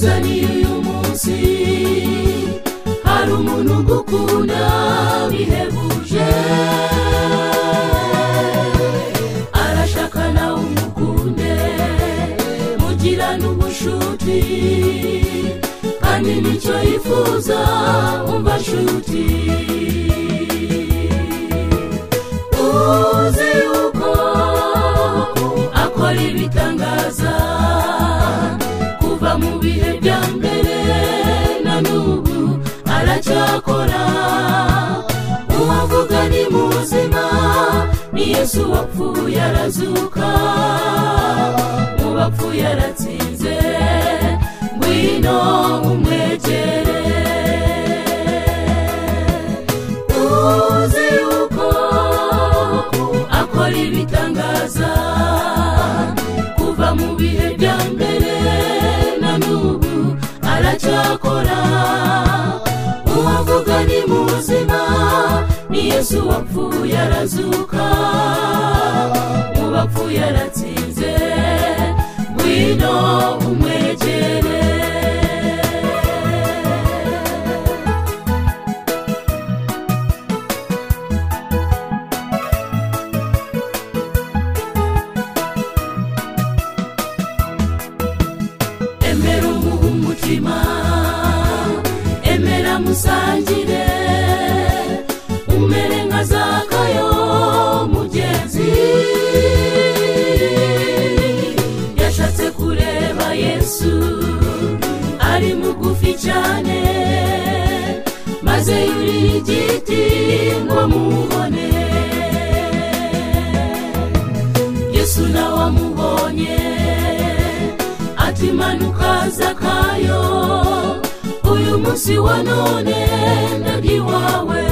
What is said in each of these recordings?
nkuzaniye uyu munsi hari umuntu ugukunda bihebuje, arashaka nawe umukunde mugirane ubushuti, kandi nicyo yifuza umva nshuti. Uzi uko akora ibitangaza kuva mu bihe bya mbere na n'ubu aracyakora. Uwavuga ni muzima ni Yesu wapfuye arazuka, mu bapfuye aratsinze, ngwino umwegere. Uzi uko akora ibitangaza kuva mu bihe bya mbere na n'ubu aracyakora. Uwavuga ni muzima ni Yesu wapfuye arazuka, mu bapfuye aratsinze, ngwino umwegere. Emera umuha umutima, emera musangire, umere nka Zakayo mugenzi. Yashatse kureba Yesu ari mugufi cyane, maze yurira igiti ngo amubone. Yesu nawe amubonye ati manuka Zakayo, uyu munsi wa none ndagi wawe.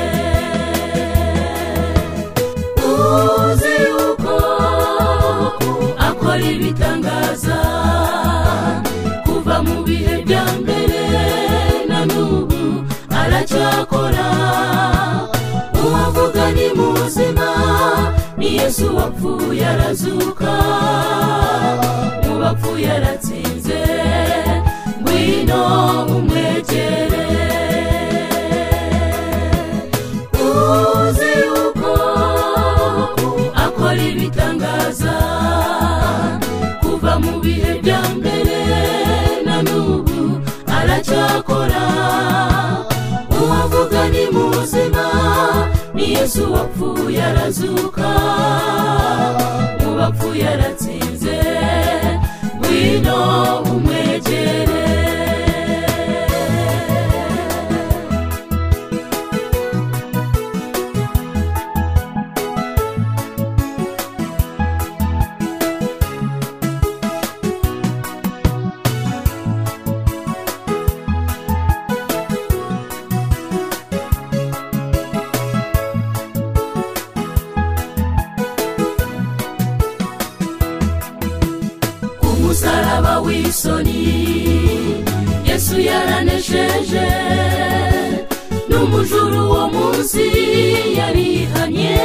Uzi uko akora ibitangaza kuva mu bihe bya mbere na n'ubu aracyakora. Uwavuga ni muzima ni Yesu wapfuye arazuka, mu bapfuye aratsinze, ngwino umwegere. Uzi uko akora ibitangaza kuva mu bihe bya mbere na n'ubu aracyakora. Uwavuga ni muzima ni Yesu wapfuye arazuka, mu bapfuye aratsinze, ngwino umwegere. Umusaraba w'isoni Yesu yaranesheje, n'umujuru wo munsi yarihanye.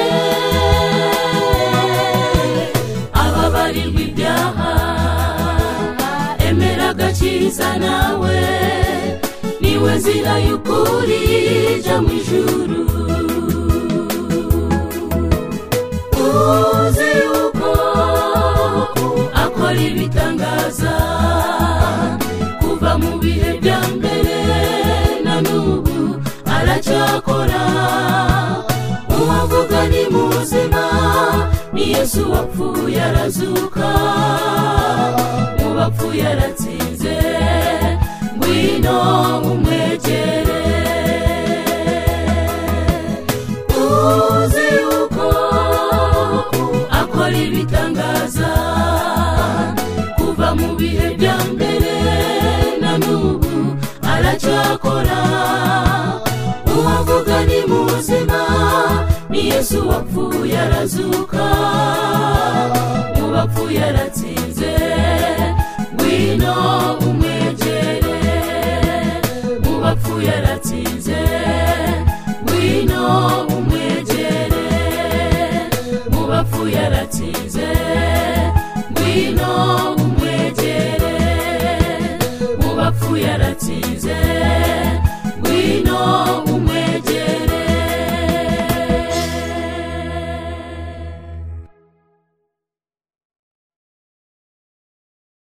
Ababarirwa ibyaha emera agakiza nawe, niwe nzira y'ukuri ijya mu ijuru. Uzi uko akora ibitangaza kuva mu bihe bya mbere na n'ubu aracyakora. Uwavuga ni muzima ni Yesu wapfuye arazuka, mu bapfuye aratsinze, ngwino umwegere. Uzi uko akora ibitangaza kuva mu bihe bya mbere na n'ubu aracyakora. Uwavuga ni muzima ni Yesu wapfuye arazuka, mu bapfuye aratsinze, ngwino umwegere. Mu bapfuye aratsinze, ngwino umwegere. Mu bapfuye aratsinze, ngwino umwegere. ngwino